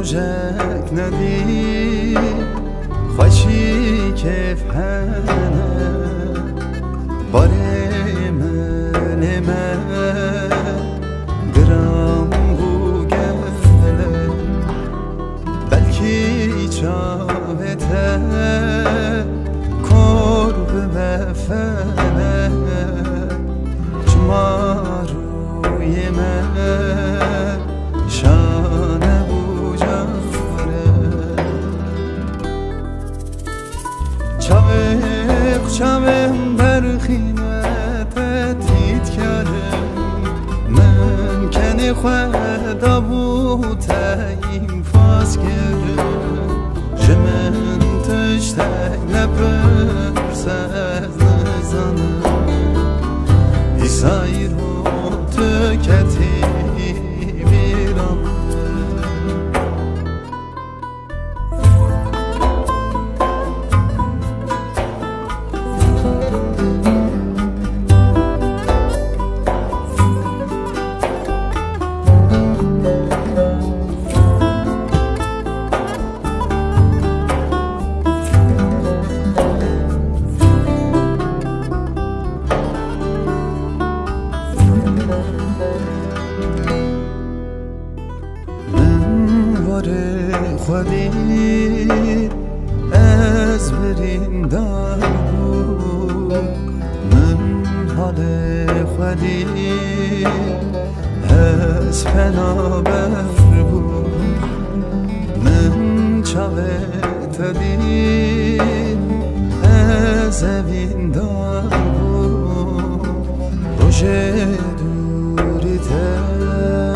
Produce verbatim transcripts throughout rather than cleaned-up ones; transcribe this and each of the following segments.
روژک ندی خوشی کف هنه باره ملمه درام بو گفله بلکی چاوته کرب مفنه چماروی من شانه بو جفره چاوک چاوم برخیمت تیت کردم من کنی خدا بود این فاز کردم جمن تشتک نپرس از نزانم ایسایی رو تو کتی بیرم خودی از برین دار بود من حال خودی از پنابر بود من چاوه تدی از اوین دار بود روژه دوری تر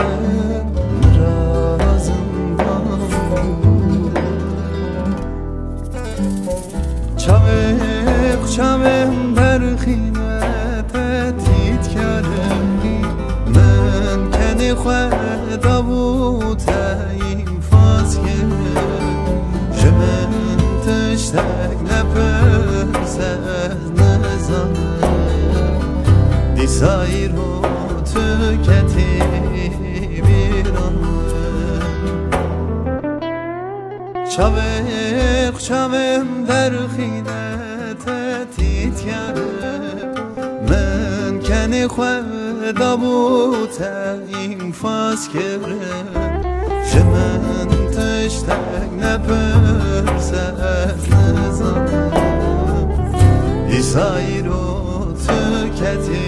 چاوک چاوم برخیمت تیت کردم من کنی خدا بود این فاز کردم جمن تشتک نپرس از نزانم دیسایی رو تو کتی بیرم چاوک چاوم برخیمت تیت کردم من کنی خدا بود این فاز کردم جمن تشتک نپرس از نزانم ایسایی رو تو کتی